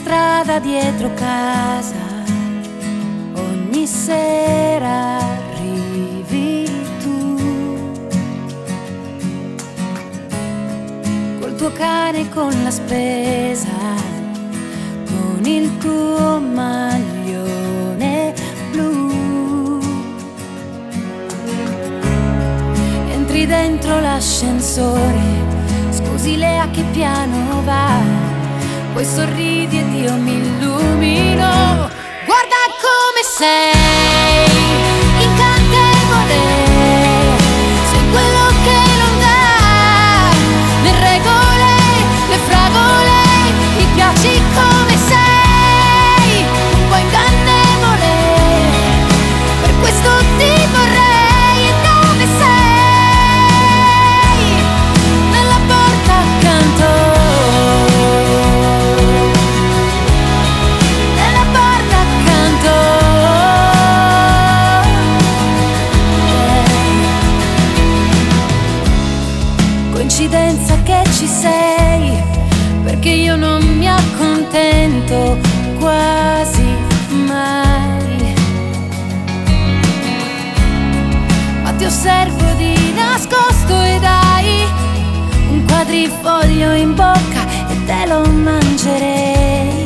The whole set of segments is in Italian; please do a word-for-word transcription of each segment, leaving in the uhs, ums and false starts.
strada dietro casa, ogni sera arrivi tu, col tuo cane, con la spesa, con il tuo maglione blu. Entri dentro l'ascensore, scusi Lea che piano va, poi sorridi ed io mi illumino. Guarda come sei, incantevole, sei quello che non dà le regole, le fragole, mi piaci come sei, un po' ingannevole, per questo ti vorrei. E dove sei? Nella porta accanto, coincidenza che ci sei, perché io non mi accontento quasi mai, ma ti osservo di nascosto ed hai un quadrifoglio in bocca e te lo mangerei.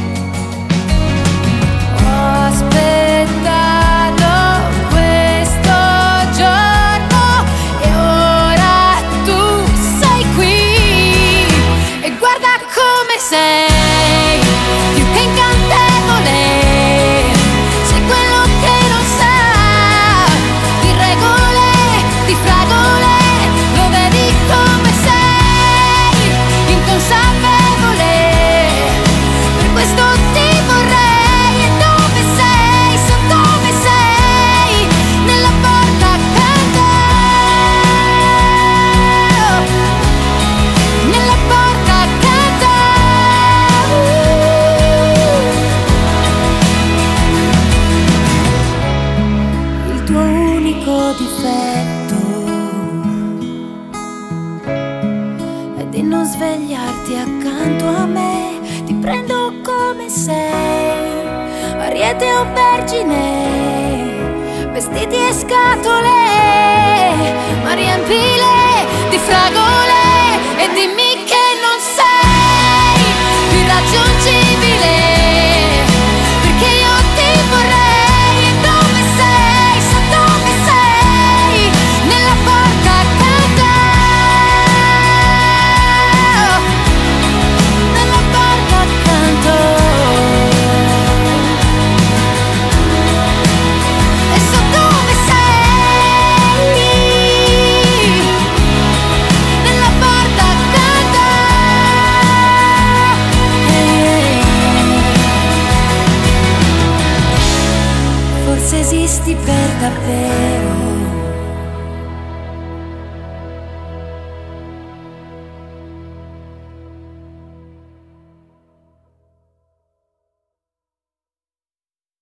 Ho aspettato questo giorno e ora tu sei qui, e guarda come sei, più che incantevole, sei quello che non sa di regole, di fragole, lo vedi come sei, inconsapevole, per questo ti vorrei. E dove sei? So dove sei, nella porta accanto, nella porta accanto. Il tuo unico difetto è di non svegliarti accanto a me. Ti prendo come sei, Ariete o Vergine, vestiti e scatole, ma riempile di fragole e dimmi che non sei irraggiungibile.